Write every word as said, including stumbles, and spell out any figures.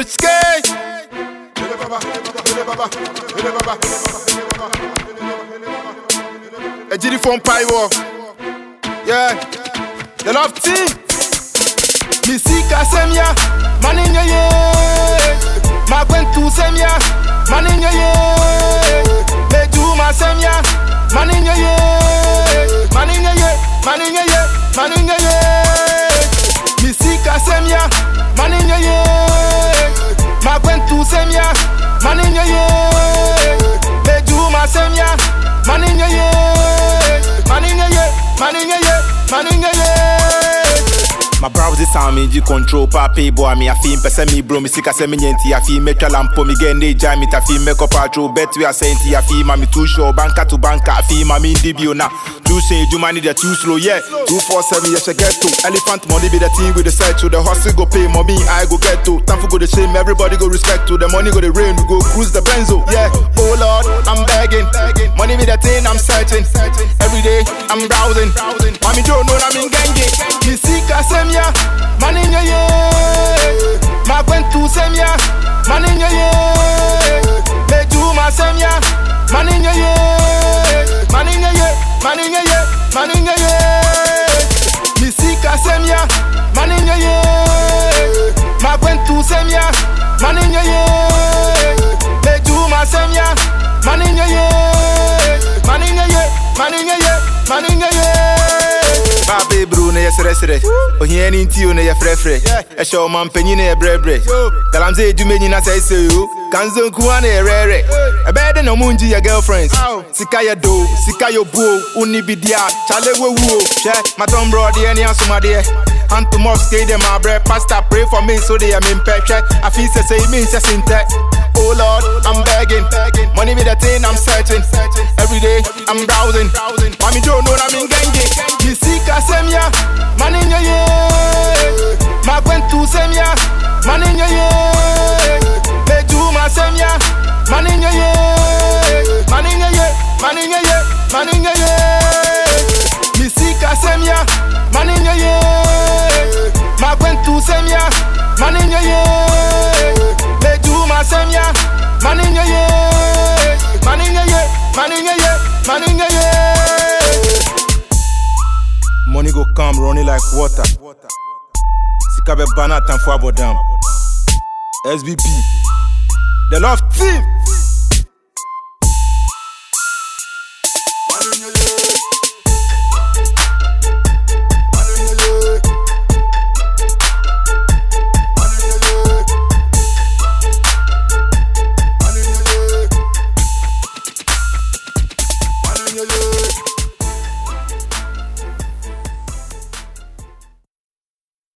Risky. A G D phone pie war. Yeah. The love team. Misika semia. Maninya ye. Magwentu semia. Maninya ye. Lejuma semia. Maninya ye. Maninya ye. Maninya ye. Maninya ye. Misika semia. Maninya ye. Magwentu semia. Maninya ye. Lejuma semia. Maninya ye. Maninya ye. Maninya ye. Maninya ye. My browser sound me you control papi boy me a feel pese me bro me sika se me nyenti a feel me lampo me get ne jam me ta feel make up patrol bet we are saying a feel ma me too sure banker to banker a feel ma me debut na too say you money they too slow yeah two four seven yes I get to elephant money be the team with the side to the hustle go pay mommy I go get to time for go the shame everybody go respect to the money go the rain we go cruise the benzo yeah oh lord I'm begging money be the thing I'm searching every day I'm browsing mommy don't know I'm in gangi Misika semia Maninya ye. Magwentu semia. Maninya ye. Lejuma semia. Maninya ye. Maninya ye. Maninya ye. Maninya ye. Misika semia. Maninya ye. Magwentu semia. Maninya ye. Lejuma semia. Maninya ye. Maninya ye. Maninya ye. Maninya ye. My baby bro, ne yesere sere. O hien inti o ne ye fre fre. E show man penyi ne ye bre bre. Galamze edume nyina say say o. Kanzo kuwa ne ye rere. E be de no munji your girlfriends. Sika ye do, sika yo bo, uni bidia, chale we wo. She, my tom bro de any asuma de. Anto mosque de my bre, pastor pray for me so they am in peche. I feel say say me say sinte. Oh Lord, I'm begging, money be the thing I'm searching. Every day I'm browsing. Mommy don't know I'm in gangi. Misika semia, maninya ye. Magwentu semia, maninya ye. Lejuma semia, maninya ye. Maninya ye, maninya ye, maninya ye. Misika semia, maninya ye. Magwentu semia, maninya ye. Lejuma semia, maninya ye. Maninya ye, maninya ye, maninya ye. Money go come running like water. Sika be banana time for abodam. S B P. The love team.